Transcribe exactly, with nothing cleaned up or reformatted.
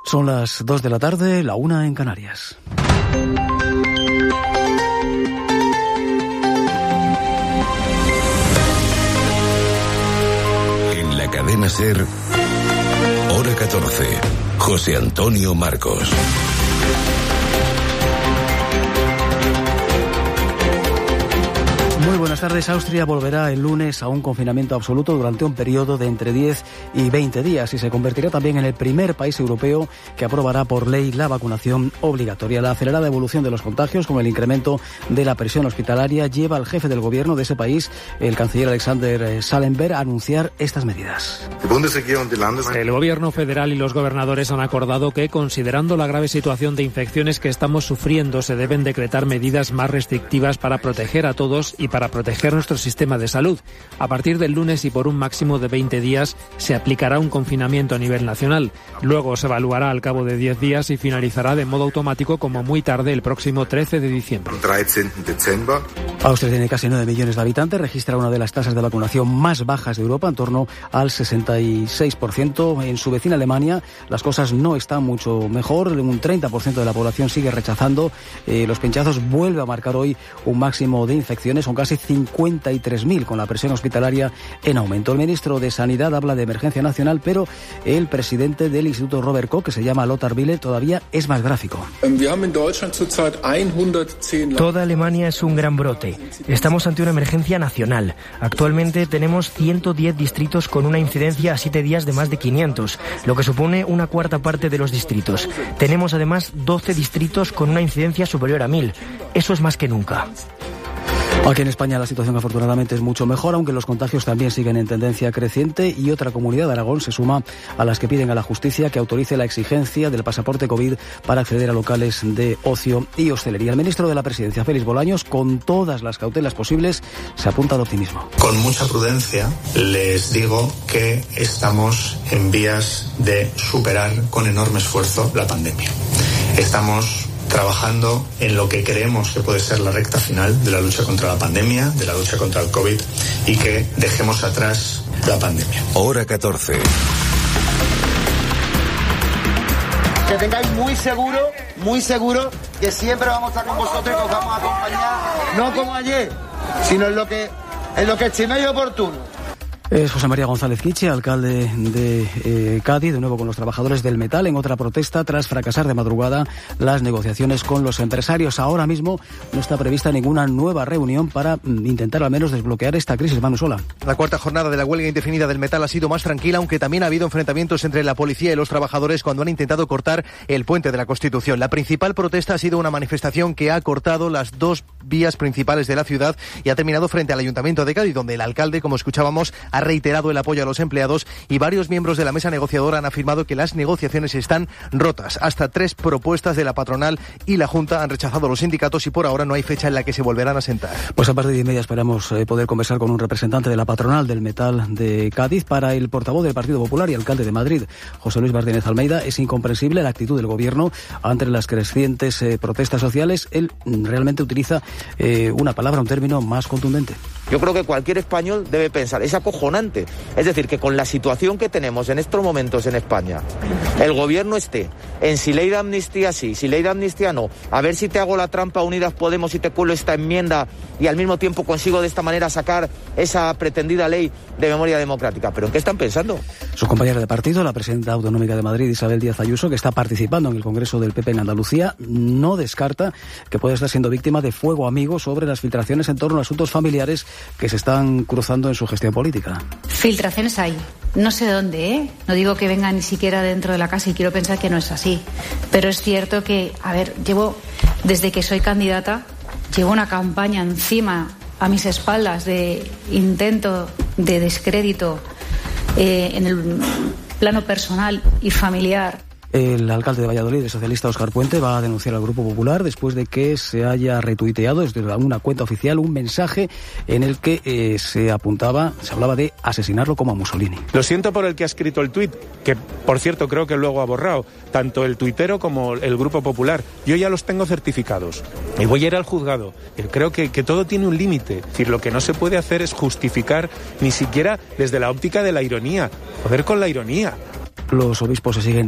Son las dos de la tarde, la una en Canarias. En la cadena SER, hora catorce, José Antonio Marcos. Muy buenas tardes. Austria volverá el lunes a un confinamiento absoluto durante un periodo de entre diez y veinte días y se convertirá también en el primer país europeo que aprobará por ley la vacunación obligatoria. La acelerada evolución de los contagios con el incremento de la presión hospitalaria lleva al jefe del gobierno de ese país, el canciller Alexander Schallenberg, a anunciar estas medidas. El gobierno federal y los gobernadores han acordado que, considerando la grave situación de infecciones que estamos sufriendo, se deben decretar medidas más restrictivas para proteger a todos y para proteger nuestro sistema de salud. A partir del lunes y por un máximo de veinte días se aplicará un confinamiento a nivel nacional. Luego se evaluará al cabo de diez días y finalizará de modo automático como muy tarde el próximo trece de diciembre. Austria tiene casi nueve millones de habitantes, registra una de las tasas de vacunación más bajas de Europa, en torno al sesenta y seis por ciento. En su vecina Alemania las cosas no están mucho mejor, un treinta por ciento de la población sigue rechazando eh, los pinchazos. Vuelve a marcar hoy un máximo de infecciones, son casi cincuenta y tres mil, con la presión hospitalaria en aumento. El ministro de Sanidad habla de emergencia nacional, pero el presidente del Instituto Robert Koch, que se llama Lothar Wille, todavía es más gráfico. Toda Alemania es un gran brote. Estamos ante una emergencia nacional. Actualmente tenemos ciento diez distritos con una incidencia a siete días de más de quinientos, lo que supone una cuarta parte de los distritos. Tenemos además doce distritos con una incidencia superior a mil. Eso es más que nunca. Aquí en España la situación afortunadamente es mucho mejor, aunque los contagios también siguen en tendencia creciente, y otra comunidad de Aragón se suma a las que piden a la justicia que autorice la exigencia del pasaporte COVID para acceder a locales de ocio y hostelería. El ministro de la Presidencia, Félix Bolaños, con todas las cautelas posibles, se apunta al optimismo. Con mucha prudencia les digo que estamos en vías de superar con enorme esfuerzo la pandemia. Estamos trabajando en lo que creemos que puede ser la recta final de la lucha contra la pandemia, de la lucha contra el COVID, y que dejemos atrás la pandemia. Hora catorce. Que tengáis muy seguro, muy seguro, que siempre vamos a estar con vosotros y que os vamos a acompañar, no como ayer, sino en lo que, en lo que estiméis oportuno. Es José María González Quiche, alcalde de eh, Cádiz, de nuevo con los trabajadores del metal, en otra protesta tras fracasar de madrugada las negociaciones con los empresarios. Ahora mismo no está prevista ninguna nueva reunión para mm, intentar al menos desbloquear esta crisis. Manu Sola. La cuarta jornada de la huelga indefinida del metal ha sido más tranquila, aunque también ha habido enfrentamientos entre la policía y los trabajadores cuando han intentado cortar el puente de la Constitución. La principal protesta ha sido una manifestación que ha cortado las dos vías principales de la ciudad y ha terminado frente al Ayuntamiento de Cádiz, donde el alcalde, como escuchábamos, ha reiterado el apoyo a los empleados, y varios miembros de la mesa negociadora han afirmado que las negociaciones están rotas. Hasta tres propuestas de la patronal y la Junta han rechazado los sindicatos y por ahora no hay fecha en la que se volverán a sentar. Pues a partir de diez y media esperamos eh, poder conversar con un representante de la patronal del metal de Cádiz. Para el portavoz del Partido Popular y alcalde de Madrid, José Luis Martínez Almeida, es incomprensible la actitud del gobierno ante las crecientes eh, protestas sociales. Él mm, realmente utiliza eh, una palabra, un término más contundente. Yo creo que cualquier español debe pensar, es acojonante. Es decir, que con la situación que tenemos en estos momentos en España, el gobierno esté en si ley de amnistía sí, si ley de amnistía no, a ver si te hago la trampa Unidas Podemos y te cuelo esta enmienda y al mismo tiempo consigo de esta manera sacar esa pretendida ley de memoria democrática. ¿Pero en qué están pensando? Su compañera de partido, la presidenta autonómica de Madrid, Isabel Díaz Ayuso, que está participando en el Congreso del P P en Andalucía, no descarta que puede estar siendo víctima de fuego amigo sobre las filtraciones en torno a asuntos familiares que se están cruzando en su gestión política. Filtraciones hay. No sé dónde, ¿eh? No digo que venga ni siquiera dentro de la casa y quiero pensar que no es así. Pero es cierto que, a ver, llevo, desde que soy candidata, llevo una campaña encima, a mis espaldas, de intento de descrédito eh, en el plano personal y familiar. El alcalde de Valladolid, el socialista Óscar Puente, va a denunciar al Grupo Popular después de que se haya retuiteado desde una cuenta oficial un mensaje en el que eh, se apuntaba, se hablaba de asesinarlo como a Mussolini. Lo siento por el que ha escrito el tuit, que por cierto creo que luego ha borrado, tanto el tuitero como el Grupo Popular. Yo ya los tengo certificados y voy a ir al juzgado. Creo que, que todo tiene un límite. Es decir, lo que no se puede hacer es justificar ni siquiera desde la óptica de la ironía. Joder con la ironía. Los obispos se siguen